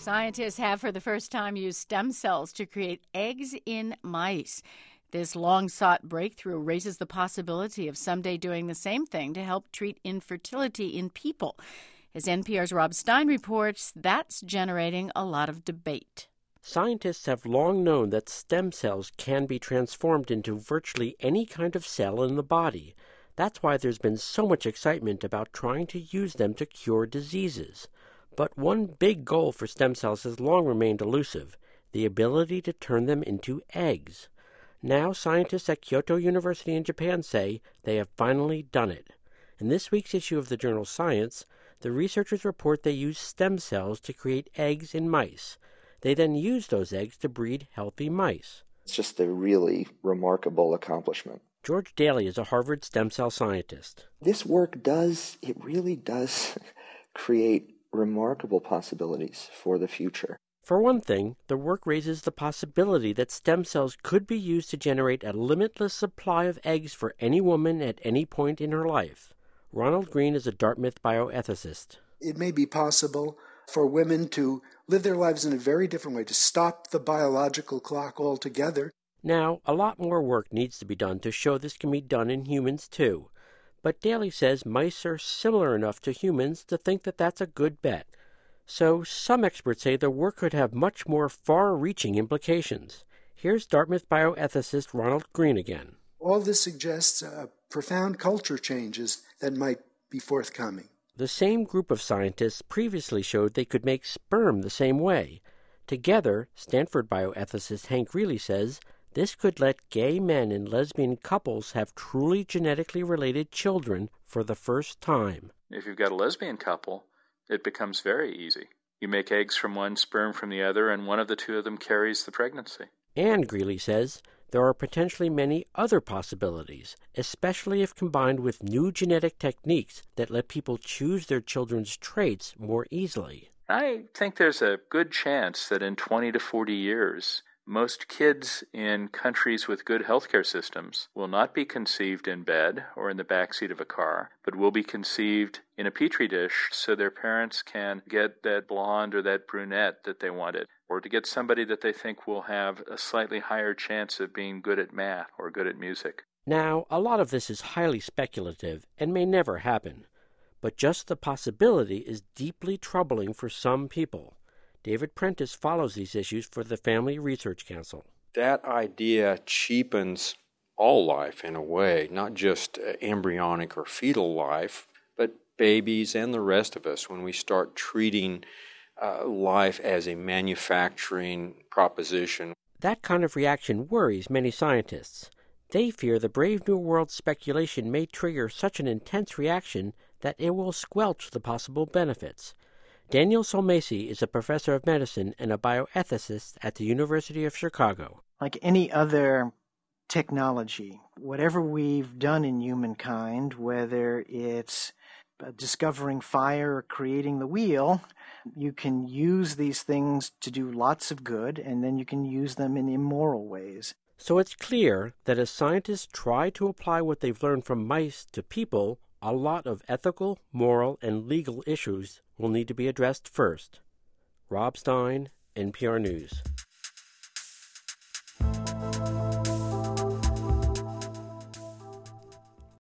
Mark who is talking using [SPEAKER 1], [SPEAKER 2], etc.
[SPEAKER 1] Scientists have for the first time used stem cells to create eggs in mice. This long-sought breakthrough raises the possibility of someday doing the same thing to help treat infertility in people. As NPR's Rob Stein reports, that's generating a lot of debate.
[SPEAKER 2] Scientists have long known that stem cells can be transformed into virtually any kind of cell in the body. That's why there's been so much excitement about trying to use them to cure diseases. But one big goal for stem cells has long remained elusive, the ability to turn them into eggs. Now scientists at Kyoto University in Japan say they have finally done it. In this week's issue of the journal Science, the researchers report they used stem cells to create eggs in mice. They then used those eggs to breed healthy mice.
[SPEAKER 3] It's just a really remarkable accomplishment.
[SPEAKER 2] George Daly is a Harvard stem cell scientist.
[SPEAKER 3] This work really does create remarkable possibilities for the future.
[SPEAKER 2] For one thing, the work raises the possibility that stem cells could be used to generate a limitless supply of eggs for any woman at any point in her life. Ronald Green is a Dartmouth bioethicist.
[SPEAKER 4] It may be possible for women to live their lives in a very different way, to stop the biological clock altogether.
[SPEAKER 2] Now, a lot more work needs to be done to show this can be done in humans too. But Daly says mice are similar enough to humans to think that that's a good bet. So some experts say the work could have much more far-reaching implications. Here's Dartmouth bioethicist Ronald Green again.
[SPEAKER 4] All this suggests profound culture changes that might be forthcoming.
[SPEAKER 2] The same group of scientists previously showed they could make sperm the same way. Together, Stanford bioethicist Hank Greeley says, this could let gay men and lesbian couples have truly genetically related children for the first time.
[SPEAKER 5] If you've got a lesbian couple, it becomes very easy. You make eggs from one, sperm from the other, and one of the two of them carries the pregnancy.
[SPEAKER 2] And, Greeley says, there are potentially many other possibilities, especially if combined with new genetic techniques that let people choose their children's traits more easily.
[SPEAKER 5] I think there's a good chance that in 20 to 40 years, most kids in countries with good healthcare systems will not be conceived in bed or in the backseat of a car, but will be conceived in a petri dish so their parents can get that blonde or that brunette that they wanted, or to get somebody that they think will have a slightly higher chance of being good at math or good at music.
[SPEAKER 2] Now, a lot of this is highly speculative and may never happen, but just the possibility is deeply troubling for some people. David Prentice follows these issues for the Family Research Council.
[SPEAKER 6] That idea cheapens all life in a way, not just embryonic or fetal life, but babies and the rest of us when we start treating life as a manufacturing proposition.
[SPEAKER 2] That kind of reaction worries many scientists. They fear the Brave New World speculation may trigger such an intense reaction that it will squelch the possible benefits. Daniel Sulmasy is a professor of medicine and a bioethicist at the University of Chicago.
[SPEAKER 7] Like any other technology, whatever we've done in humankind, whether it's discovering fire or creating the wheel, you can use these things to do lots of good, and then you can use them in immoral ways.
[SPEAKER 2] So it's clear that as scientists try to apply what they've learned from mice to people, a lot of ethical, moral, and legal issues will need to be addressed first. Rob Stein, NPR News.